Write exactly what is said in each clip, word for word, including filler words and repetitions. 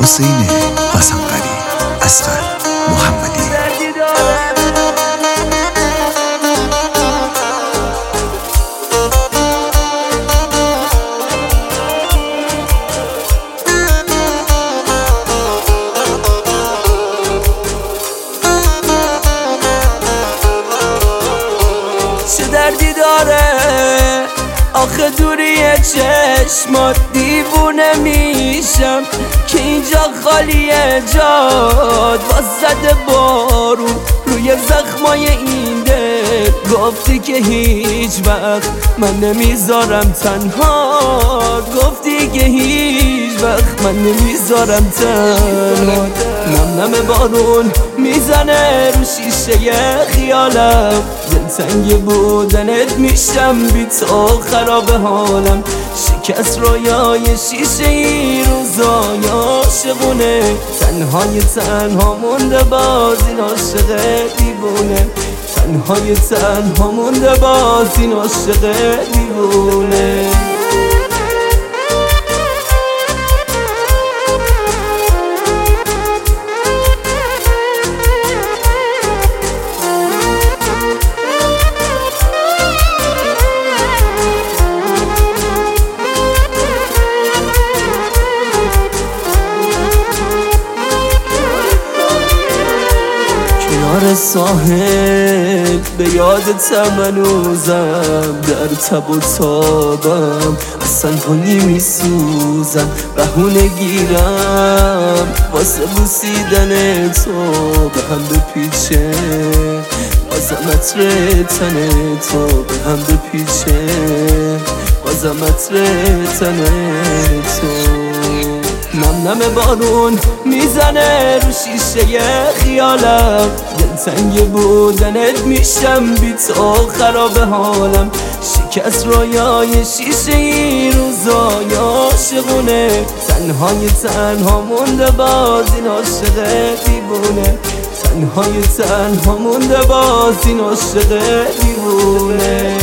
حسین بسنقری، اصغر محمدی. چه دردی داره آخه دوری چشمات، دیوونه میشم که اینجا خالیه جاد. باز زده بارون روی زخمای این دل، گفتی که هیچ وقت من نمیذارم تنها، گفتی که هیچ وقت من نمیذارم تنها. نم نم بارون میزنه رو شیشه خیالم، دلتنگ بودنت میشم بی تو خراب حالم. شکست رویای شیشه ای روزای عاشقونه، تنهای تنها مونده باز این عاشق دیوونه، تنهای تنها مونده باز این عاشق دیوونه. کنار ساحل به یادتم هنوزم، در تب و تابم از تنهایی میسوزم. بهونه گیرم واسه بوسیدن تو به هم بپیچه، بازم عطر تن تو به هم بپیچه، بازم عطر تن تو. نم نم بارون میزنه رو شیشه خیالم، دلتنگ بودنت میشم بی تو خراب حالم. شکست رویای شیشه ای روزای عاشقونه، تنهای تنها مونده باز این عاشق دیوونه، تنهای تنها مونده باز این عاشق دیوونه.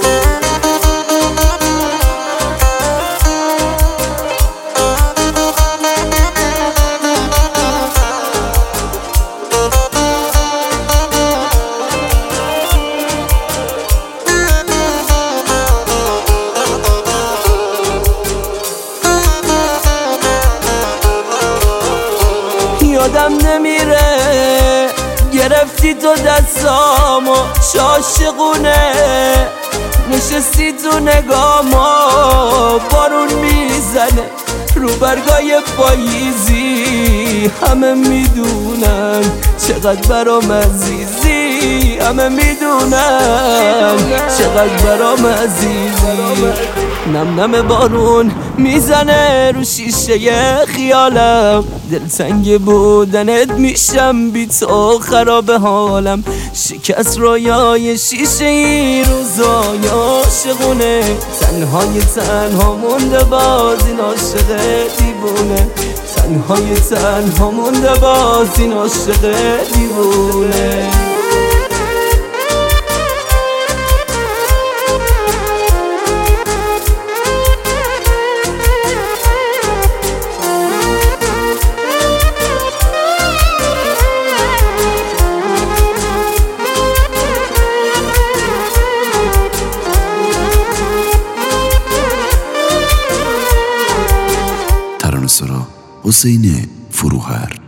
یادم نمیره گرفتی تو دستامو عاشقونه، نشستی تو نگاما بارون میزنه رو برگای پاییزی. همه میدونن چقدر برام عزیزی، همه میدونن چقدر برام عزیزی. نم نم بارون میزنه رو شیشه خیالم، دلتنگ بودنت میشم بی تو خراب حالم. شکست رویای شیشه ای روزای عاشقونه، تنهای تنها مونده باز این عاشق دیوونه، تنهای تنها مونده باز این عاشق دیوونه. حسین فروهر.